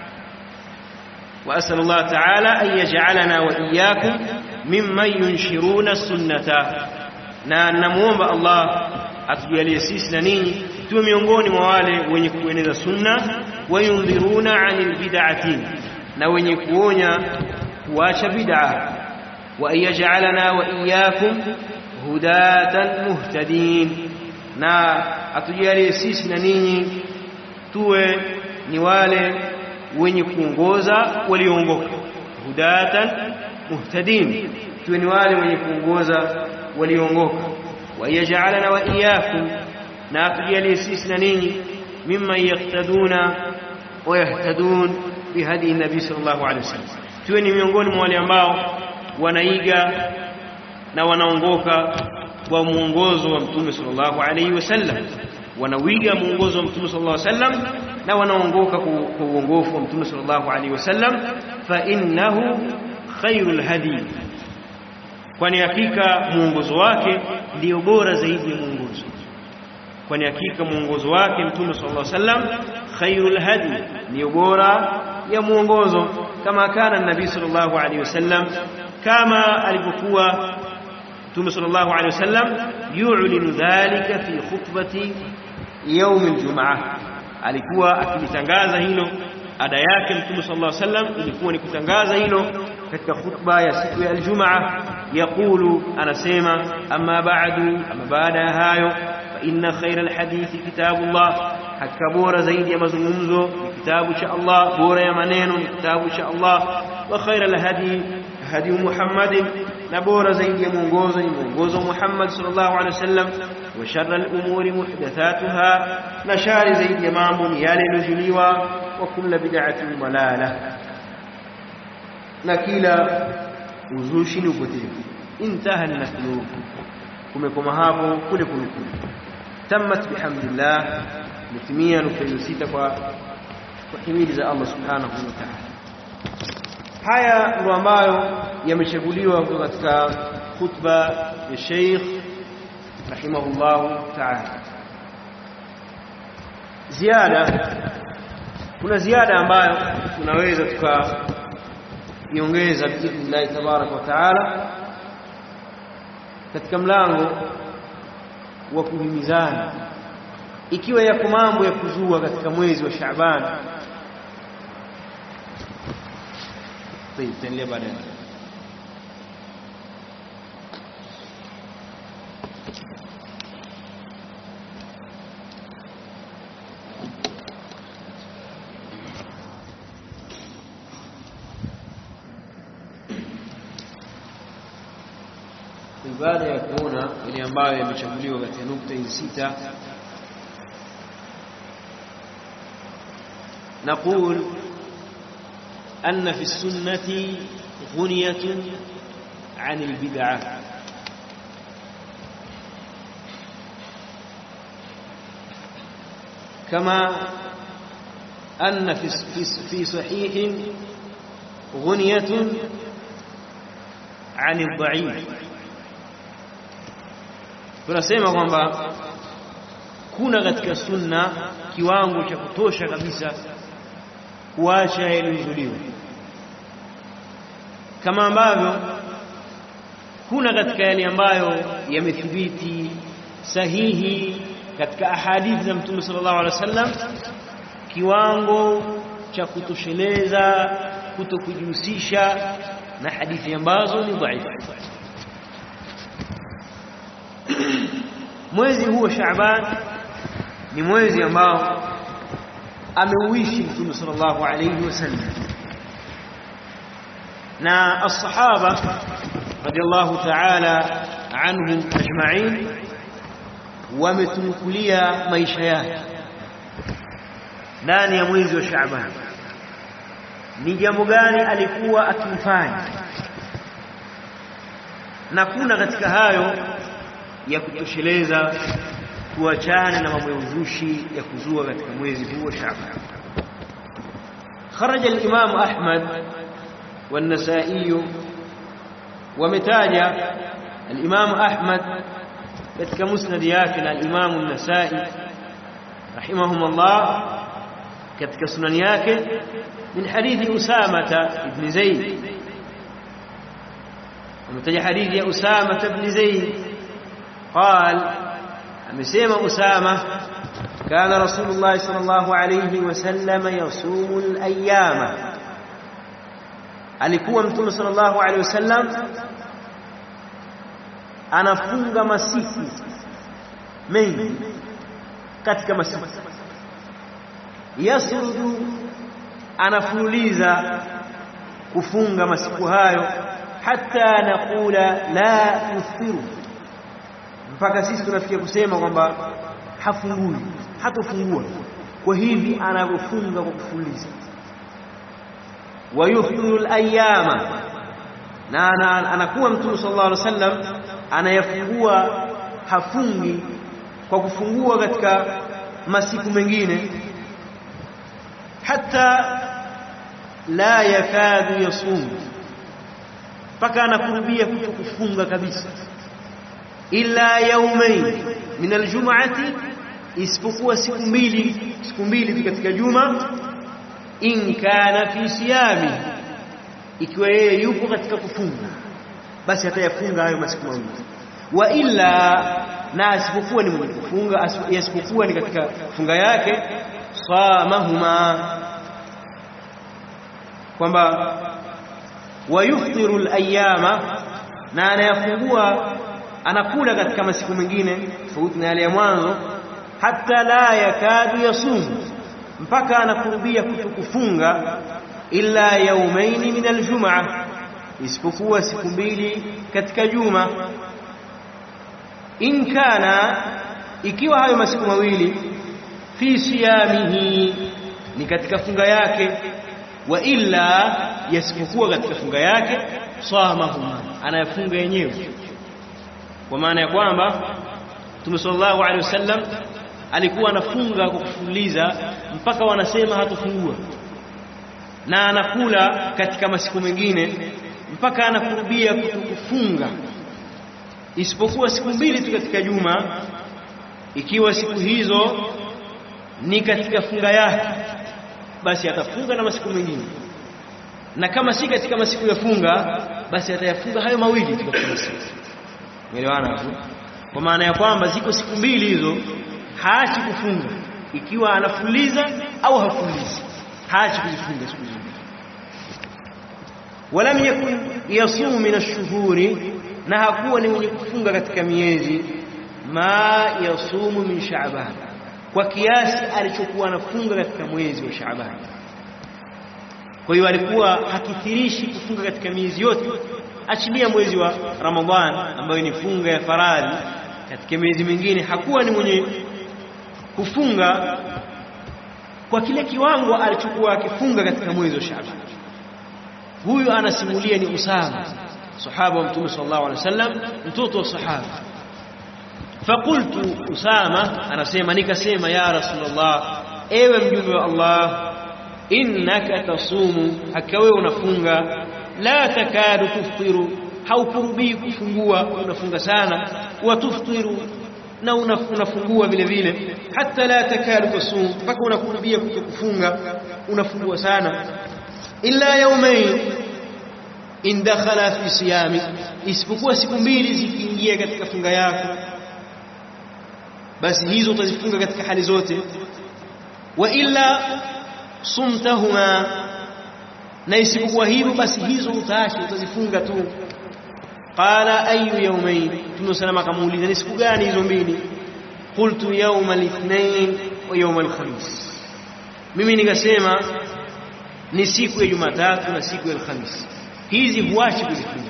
Wa asallallahu ta'ala an yaj'alana wa iyyakum mimman yunshiruna as-sunnata, na namuomba Allah atujalie sisi na ninyi tu miongoni mwa wale wenye kueneza sunna. Wayundhiruna 'anil bid'ati, na wenye kuonya kuacha bid'a. Wa yaj'alana wa iyyakum hudatan muhtadin, na atujalie sisi na ninyi tuwe ni wale wenye kuongoza walioongoka. Hudatan muhtadin, tuwe ni wale wenye kuongoza walioongoka. Wa yaj'alana wa iyyakum, na atujalie sisi na ninyi mimman yahtaduna wa yahtadun bihadi nabii sallallahu alaihi wasallam, tuwe ni miongoni mwa wale ambao wanaiga na wanaongoka kwa muongozo wa Mtume sallallahu alaihi wasallam, wanawiga muongozo wa Mtume sallallahu alaihi wasallam na wanaongoka kwa uongofu wa Mtume sallallahu alaihi wasallam. Fa innahu khairul hadi, kwani hakika muongozo wake ndio bora zaidi ya muongozo. Kwani hakika muongozo wake Mtume sallallahu alaihi wasallam khairul hadi, ndio bora ya muongozo. Kama kana nabii sallallahu alaihi wasallam, kama alipokuwa Mtume sallallahu alaihi wasallam yu'linu dhalika fi khutbati يوم الجمعة, alikuwa akilitangaza hilo. Ada yake Mtume sallallahu alaihi wasallam ilikuwa ni kutangaza hilo katika khutba ya siku ya Ijumaa. Yaqulu, anasema, amma ba'du, amma baada ya hayo, fa inna khayra alhadithi kitabullah, hakika bora zaidi ya mazungumzo ni kitabu cha Allah, bora ya maneno ni kitabu cha Allah. Wa khayra alhadi hadi Muhammadin na bora zaidi ya mwongozo ni mwongozo Muhammad sallallahu alaihi wasallam wa sharra al-umuri muhdathatuha na shari zaidi ya mambo ni yale yaliyozuliwa wa kullu bid'atin dalalah na kila uzushi ni upotevu intaha al-matlub kumekoma hapo kule kule tammat bihamdillah mutimia nusu sita kwa kwa himidi za Allah subhanahu wa ta'ala. Haya ndio ambayo yamechaguliwa katika khutba ya Sheikh rahimahullah ta'ala. Ziada, kuna ziada ambayo tunaweza tukaiongeza biidhnillah tabarak wa ta'ala katika mlango wa kuhimizana ikiwa yako mambo ya kuzua katika mwezi wa Shaaban. طيب تنليه بعدين. baada ya kuona ile ambayo yamechaguliwa katika nukta hizi sita نقول أن في السنة غنية عن البدعة كما أن في في صحيح غنية عن الضعيف. tunasema kwamba kuna katika sunna kiwango cha kutosha kabisa kuacha yaliyozuliwa, kama ambavyo kuna katika yale ambayo yamethibiti sahihi katika ahadithi za Mtume sallallahu alaihi wasallam kiwango cha kutosheleza kutokujihusisha na hadithi ambazo ni dhaifu. Mwezi huu wa Shaaban ni mwezi ambao ameuishi Mtume sallallahu alayhi wasallam, na as-sahaba radiyallahu ta'ala anhum ajma'in wametunukulia maisha yake ndani ya mwezi wa Shaaban. Ni jambo gani alikuwa akifanya, na kuna katika hayo ya kutosheleza kuachana na mambo ya uzushi ya kuzua katika mwezi huu wa Shaaban. خرج الإمام أحمد والنسائي ومتاجا الإمام أحمد katika musnad yake na الإمام النسائي رحمهم الله katika sunan yake من حديث أسامة بن زيد. ومتاجا حديث أسامة بن زيد قال amesema Usama kana Rasulullah sallallahu alayhi wasallam yasumu al-ayyama, alikuwa Mtume sallallahu alayhi wasallam anafunga masiku mengi katika masiku, yasrudu anafululiza kufunga masiku hayo hata nakula la yufthiru, mpaka sisi tunafikia kusema kwamba hafungui, hatofungua kwa hivi anavyofunga kwa kufuliza. Wayuftiru al-ayyama, na anakuwa Mtume sallallahu alaihi wasallam anayafungua, hafungi kwa kufungua katika masiku mengine, hata la yakadu yasum, mpaka anakurubia kutokufunga kabisa. Illa yawmayn min aljum'ati, isipokuwa siku mbili, siku mbili katika juma. In kana fi siyami, ikiwa yeye yupo katika kufunga basi atayafunga hayo masiku mawili. Wa illa, na asipokuwa ni mwenye kufunga, asipokuwa ni katika funga yake, samahuma, kwamba wayuftiru al-ayyama, na anayafungua anakula katika masiku mengine tofauti na yale ya mwanzo, hata la yakadu yasum, mpaka anakurubia kutokufunga, illa yawmayn min aljum'a, isipokuwa siku mbili katika juma. In kana, ikiwa hayo masiku mawili, fi siyamihi, ni katika funga yake, wa illa, yasipokuwa katika funga yake, samahuma, anayafunga yenyewe. Kwa maana ya kwamba Mtume sallallahu alaihi wasallam alikuwa anafunga kwa kufuliza mpaka wanasema hatofungua, na anakula katika masiku mengine mpaka anakurubia kufunga, isipokuwa siku mbili tu katika juma. Ikiwa siku hizo ni katika funga yake, basi atafunga na masiku mengine, na kama si katika masiku ya funga, basi atayafunga hayo mawili tu katika masiku. Umeelewana hapo? Kwa maana ya kwamba ziko siku mbili hizo haachi kufunga, ikiwa anafuliza au hafulizi, haachi kuzifunga siku hizo. Walam yakun yasumu min ash-shuhuri, na hakuwa ni mwenye kufunga katika miezi, ma yasumu min Shaaban, kwa kiasi alichokuwa anafunga katika mwezi wa Shaaban. Kwa hiyo alikuwa hakithirishi kufunga katika miezi yote, achilia mwezi wa Ramadhan ambayo ni funga ya faradhi. Katika miezi mingine hakuwa ni mwenye kufunga kwa kile kiwango alichokuwa akifunga katika mwezi wa Shaaban. Huyu anasimulia ni Usama, sahaba wa Mtume sallallahu alaihi wasallam, mtoto wa sahaba. Faqultu, Usama anasema, nikasema, ya Rasulullah, ewe mjumbe wa Allah, innaka tasumu, hakika wewe unafunga, la takadu tuftiru, haukurubii kufungua, unafunga sana, wa tuftiru, na unafungua vile vile, hata la takadu tasum, mpaka unakurubia kufunga, unafungua sana. Illa yawmayn in dakhala fi siyami, isipokuwa siku mbili zikiingia katika funga yako, basi hizo utazifunga katika hali zote. Wa illa sumtahuma, na isipokuwa hivyo basi hizo utaacha, utazifunga tu. Qala ayu yawmayn, tunasalama kamuuliza ni siku gani hizo mbili? Qultu yawm al-ithnain wa yawm al-khamis, mimi nikasema ni siku ya Jumatatu na siku ya Alhamis, hizi huachi kuzifunga.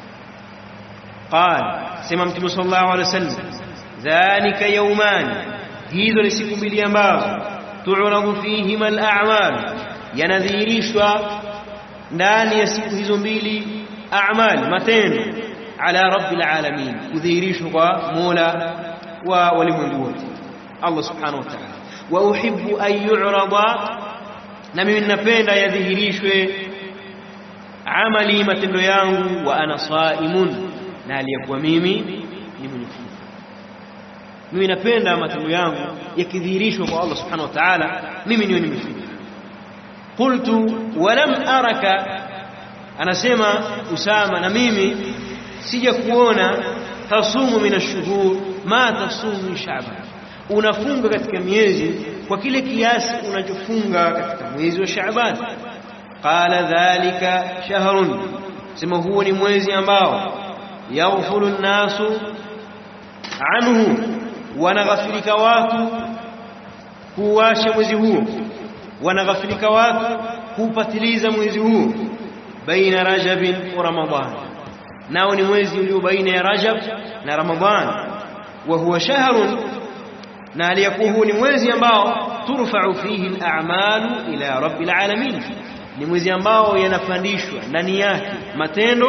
Qala, sema Mtume sallallahu alaihi wasallam, dhalika yawman, hizo ni siku mbili ambazo tu'radu fihima al-a'mal, yanadhihirishwa ndani ya siku hizo mbili a'mal, matendo, ala rabbil alamin, kudhihirishwa kwa Mola wa walimwengu wote, Allah subhanahu wa ta'ala. Wa uhibbu an yu'rada, na mimi ninapenda yadhihirishwe amali, matendo yangu, wa ana saimun, na aliyekuwa mimi ni mwenye kufunga. Mimi napenda matendo yangu yakidhihirishwa kwa Allah subhanahu wa ta'ala, mimi niwe nimefunga. Qultu walam araka, anasema Usama, na mimi sija kuona tasumu min ash-shuhur ma tasumu min Shaaban, unafunga katika miezi kwa kile kiasi unachofunga katika mwezi wa Shaaban. Qala dhalika shahrun, sema huo ni mwezi ambao yaghfulu an-nasu anhu, wanaghafilika watu kuwasha mwezi huo, wanaghafilika watu kupatiliza mwezi huo. Baina Rajab wa Ramadhan, nao ni mwezi ulio baina ya Rajab na Ramadhan. Wa huwa shahrun, na aliyakuwa huu ni mwezi ambao turfa'u fihi al-a'malu ila rabbil alamin, ni mwezi ambao yanapandishwa ndani yake matendo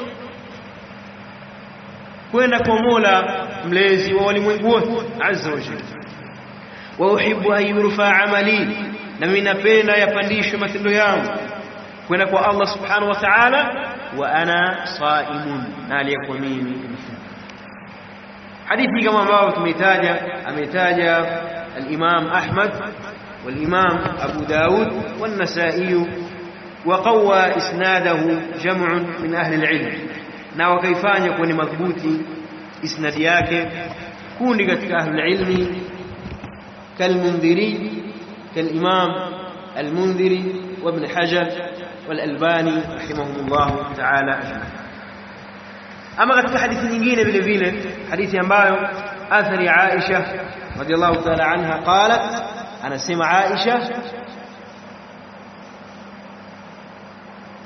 kwenda kwa Mola mlezi wa walimwengu wote azza wa jalla. Wa uhibbu an yurfa amali, na mimi napenda yapandishwe matendo yangu kwenda kwa Allah subhanahu wa ta'ala, wa ana saimun, na aliyakuwa mimi nimefunga. Hadithi kama ambavyo tumetaja, ametaja al-Imam Ahmad wal-Imam Abu Daud wan-Nasa'i, wa qawwa isnadahu jam'un min ahli al-ilm, na wakaifanya kuwa ni madhubuti isnadi yake kundi katika ahli al-ilmi, كالمنذري كالإمام المنذري وابن حجر والألباني رحمهم الله تعالى أجمعين. أما katika hadithi nyingine vile vile, hadithi ambayo athari Aisha radhiallahu ta'ala anha qalat, anasema Aisha,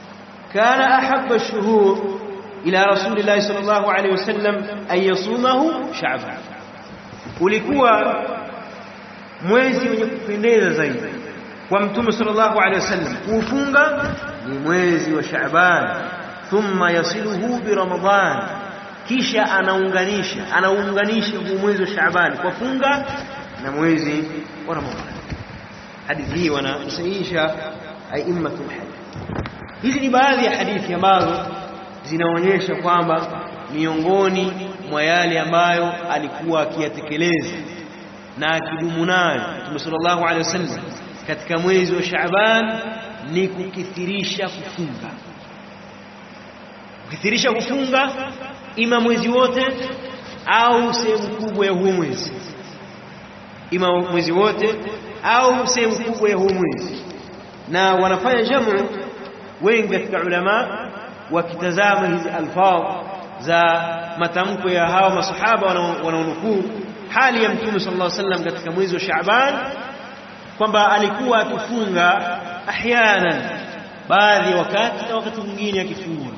كان أحب الشهور إلى رسول الله صلى الله عليه وسلم أن يصومه شعبان ulikuwa mwezi wenye kupendeza zaidi kwa mtume sallallahu alaihi wasallam kufunga ni mwezi wa Shaaban thumma yasiluhu bi Ramadhan kisha anaunganisha anaunganisha huu mwezi wa Shaaban kwa funga na mwezi wa Ramadhan. Hadithi hii wanasahihisha aimmatul hadith. Hizi ni baadhi ya hadithi ambazo zinaonyesha kwamba miongoni mwa yale ambayo alikuwa akiyatekeleza na akidumu nayo Mtume sallallahu alaihi wasallam katika mwezi wa Shaaban ni kukithirisha kufunga. Kukithirisha kufunga ima mwezi wote au sehemu kubwa ya huo mwezi. Ima mwezi wote au sehemu kubwa ya huo mwezi. Na wanafanya jamu wengi katika ulama wakitazama hizi alfaz za matamko ya hawa masahaba wanaonukuu hali ya Mtume sallallahu alaihi wasallam katika mwezi wa Shaaban kwamba alikuwa akifunga ahyanan baadhi ya wakati na wakati mwingine akifunga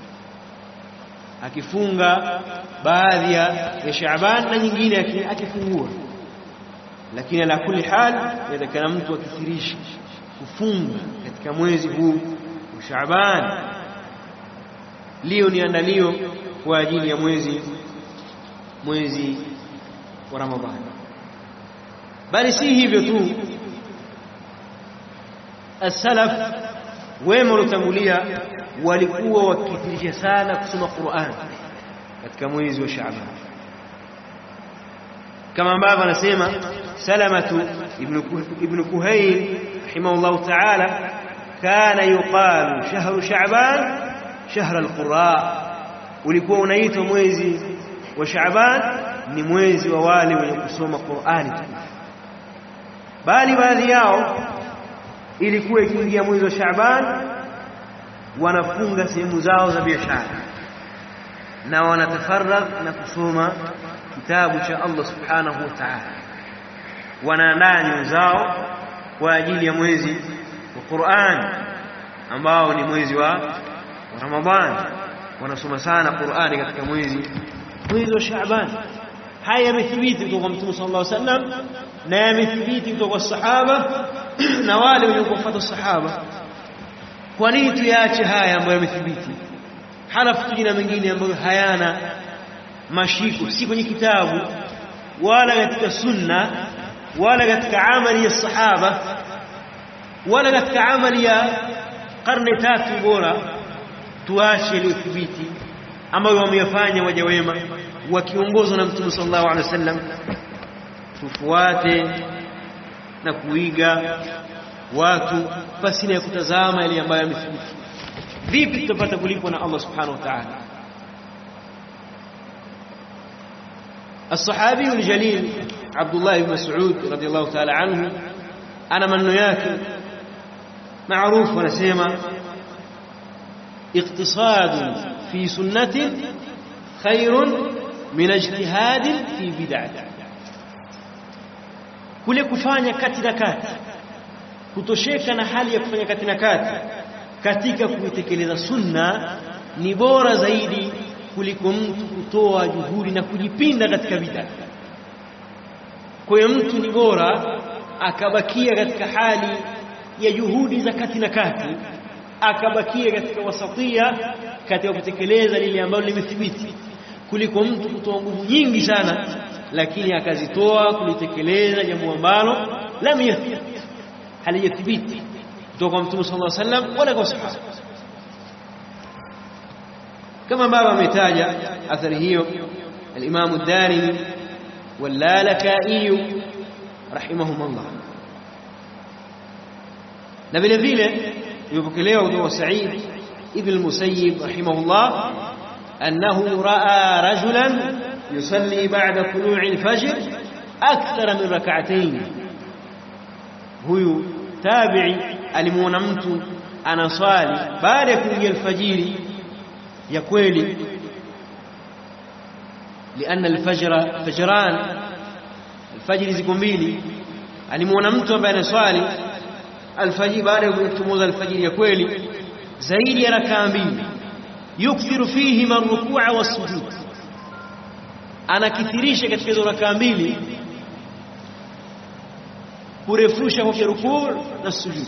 akifunga baadhi ya Shaaban na nyingine akifungua. Lakini ala kulli hal yatakana mtu akithirisha kufunga katika mwezi huu wa Shaaban leo ni andalio kwa ajili ya mwezi mwezi wa Ramadhani. Bali si hivyo tu, as-salaf wema waliotangulia walikuwa wakithirisha sana kusoma Qur'an katika mwezi wa Shaaban, kama ambavyo anasema Salamatu ibn ibn Kuhayl rahimahullah ta'ala, kana yuqalu shahru Shaaban shahr al-qurra, ulikuwa unaitwa mwezi wa Shaaban ni mwezi wa wale wenye kusoma Qur'ani. Bali baadhi yao ilikuwa ikiingia mwezi wa Shaaban wanafunga sehemu zao za biashara na wanatafarrag na kusoma kitabu cha Allah subhanahu wa ta'ala, wanaandaa nyoyo zao kwa ajili ya mwezi wa Qur'an ambao ni mwezi wa Ramadhan. Wanasoma sana Qur'ani katika mwezi mwezi wa Shaaban. Haya yamethibiti kutoka Mtume sallallahu alaihi wasallam na yamethibiti kutoka kwa sahaba na wale waliofuata sahaba. Kwa nini tuyaache haya ambayo yamethibiti halafu tuje na mengine ambayo hayana mashiko, si kwenye kitabu wala katika sunna wala katika amali ya sahaba wala katika amali ya karne tatu bora? Tuache iliyothibithi ambayo wameyafanya waja wema wakiongozwa na Mtume sallallahu alaihi wasallam, tufuate na kuiga watu pasina ya kutazama yale ambayo yamethibiti. Vipi tutapata kulipwa na Allah subhanahu wa ta'ala? الصحابي الجليل عبد الله بن مسعود رضي الله تعالى عنه أنا من ياكل معروف ونسيما اقتصاد في سنة خير من اجتهاد في بدعة. kule kufanya kati na kati, kutosheka na hali ya kufanya kati na kati katika kuitekeleza sunna ni bora zaidi kuliko mtu kutoa juhudi na kujipinda katika bid'a. Kwa hiyo mtu ni bora akabakia katika hali ya juhudi za kati na kati, akabakia katika wasatia katika kutekeleza lile ambalo limethibiti, kuliko mtu kutoa nguvu nyingi sana lakini akazitoa kulitekeleza jambo ambalo lam yathbit, halijathibiti kutoka kwa Mtume sallallahu alaihi wasallam wala kwa sahaba. كما بابا متاجا أثر هيو الإمام الدارمي واللالكائي رحمهم الله. نبيل فيله يبكليه ودو سعيد ابن المسيب رحمه الله أنه رأى رجلا يصلي بعد طلوع الفجر أكثر من ركعتين. هو تابعي المونمت أنا صالي بعد كل الفجر ya kweli, lianna alfajra fajran, alfajiri ziko mbili. Alimuona mtu ambaye anaswali alfajiri baada ya kuchomoza alfajiri ya kweli zaidi ya rakaa mbili, yukthiru fihi marruku'a was-sujud, anakithirisha katika hizo rakaa mbili kurefusha kwa rukuu na sujud,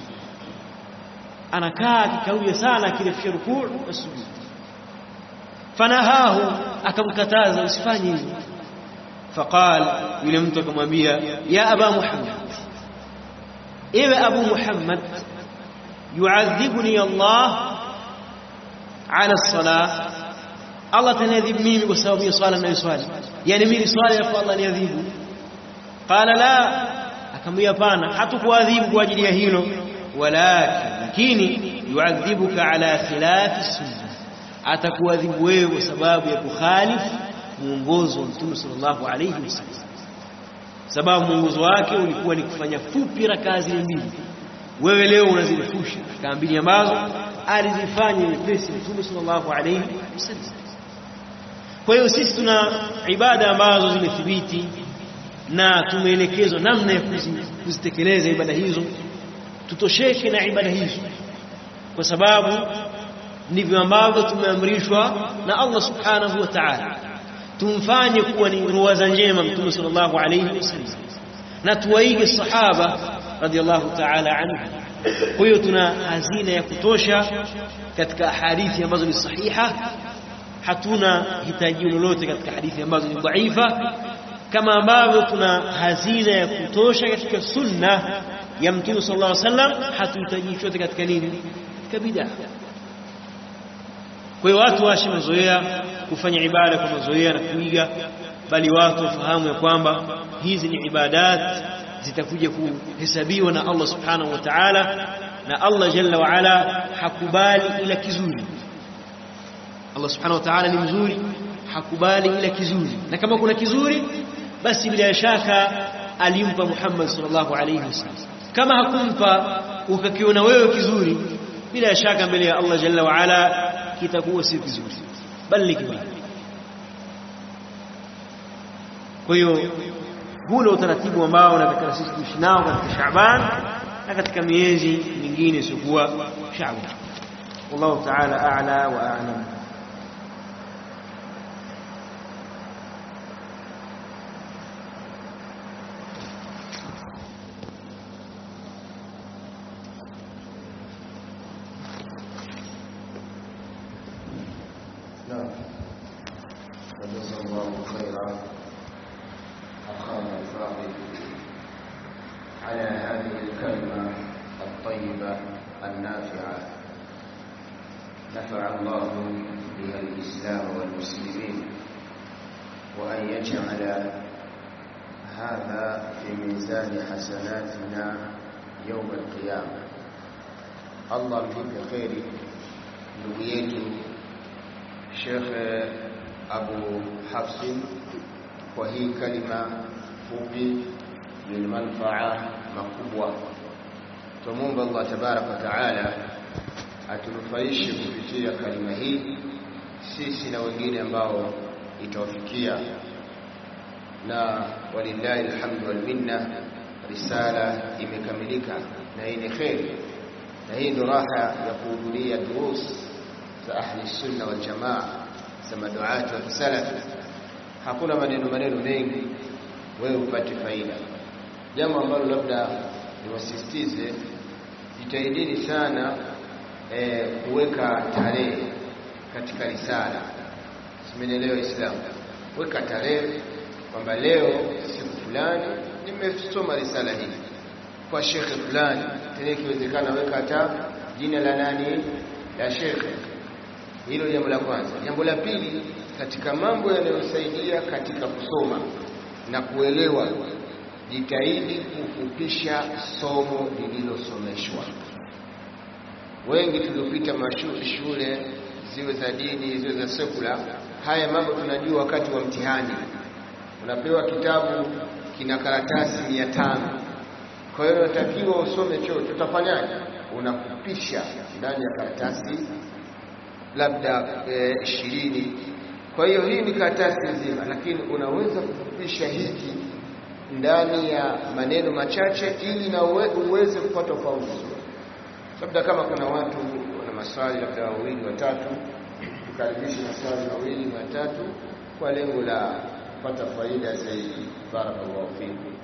anakaa kikawia sana akirefusha rukuu na sujud. Fanahahu, akamkataza usifanye hivyo. Faqal, yule mtu akamwambia, ya aba Muhammad, ewe Abu Muhammad, yu'adhibuni Allah ala as-salah, Allah tanadhib mimi kwa sababu ya swala na swali, yani mimi swala ya Allah niadhibu? Qala la, akamwambia hapana, hatakuadhibu kwa ajili ya hilo, walakin lakini yu'adhibuka ala khilafi sunnah, atakuadhibu wewe kwa sababu ya kukhalifu muongozo wa Mtume sallallahu alayhi wasallam. Sababu muongozo wake ulikuwa ni kufanya fupi rakaa zile mbili, wewe leo unazirefusha rakaa mbili ambazo alizifanya nyepesi Mtume sallallahu alayhi wasallam. Kwa hiyo sisi tuna ibada ambazo zimethibiti na tumeelekezwa namna ya kuzitekeleza ibada hizo, tutosheke na ibada hizo, kwa sababu ndivyo ambavyo tumeamrishwa na Allah subhanahu wa ta'ala. Tumfanye kuwa ni ruwaza njema Mtume sallallahu alayhi wasallam, na tuwaige sahaba radhiallahu ta'ala anhu. Kwa hiyo tuna hazina ya kutosha katika hadithi ambazo ni sahiha, hatuna hitaji lolote katika hadithi ambazo ni dhaifa, kama ambavyo tuna hazina ya kutosha katika sunna ya Mtume sallallahu alayhi wasallam, hatuhitaji chochote katika nini? Katika bid'a. Kwa hiyo watu waache mazoea kufanya ibada kwa mazoea na kuiga, bali watu wafahamu ya kwamba hizi ni ibadat zitakuja kuhesabiwa na Allah subhanahu wa ta'ala, na Allah jalla wa ala hakubali ila kizuri. Allah subhanahu wa ta'ala ni mzuri, hakubali ila kizuri, na kama kuna kizuri basi bila shaka alimpa Muhammad sallallahu alayhi wasallam. Kama hakumpa ukakiona wewe kizuri, bila shaka mbele ya Allah jalla wa ala kitakuwa si kizuri, bali kibaya. Kwa hiyo huu ndio utaratibu ambao tunataka sisi tuishi nao katika Shaaban na katika miezi mingine isiyokuwa Shaaban. Wallahu ta'ala a'la wa a'lam. جزا الله خيرا أخانا الفاضل على هذه الكلمة الطيبة النافعة، نفع الله بها الإسلام والمسلمين، وأن يجعل هذا في ميزان حسناتنا يوم القيامة. الله مجيب خيري نبيته شيخ Abu Hafsin kwa hii kalima fupi yenye manufaa makubwa. Tumuomba Allah tabaraka wa taala atunufaishe kupitia kalima hii sisi na wengine ambao itawafikia, na walillahi alhamdu wal minna, risala imekamilika na hii ni khairi, na hii ndio raha ya kuhudhuria durus za ahli sunna wal jamaa sama duati wa salaf. Hakuna maneno maneno mengi, wewe upate faida. Jambo ambalo labda niwasisitize, jitahidini sana eh, kuweka tarehe katika risala. Simenelewa Islamu, weka tarehe kwamba leo siku fulani nimesoma risala hii kwa shekhe fulani, tena ikiwezekana weka hata jina la nani la shekhe. Hilo jambo la kwanza. Jambo la pili, katika mambo yanayosaidia katika kusoma na kuelewa, jitahidi kufupisha somo lililosomeshwa. Wengi tuliopita shule ziwe za dini ziwe za sekula, haya mambo tunajua wakati wa mtihani. Unapewa kitabu kina karatasi mia tano, kwa hiyo unatakiwa usome chote. Utafanyaje? Unafupisha ndani ya karatasi labda ishirini. E, kwa hiyo hii ni karatasi nzima, lakini unaweza kufupisha hiki ndani ya maneno machache ili na uweze kupata ufaulu. Labda kama kuna watu wana maswali labda wawili watatu, tukaribishe maswali mawili matatu kwa lengo la kupata faida zaidi. Barakallahu fikum.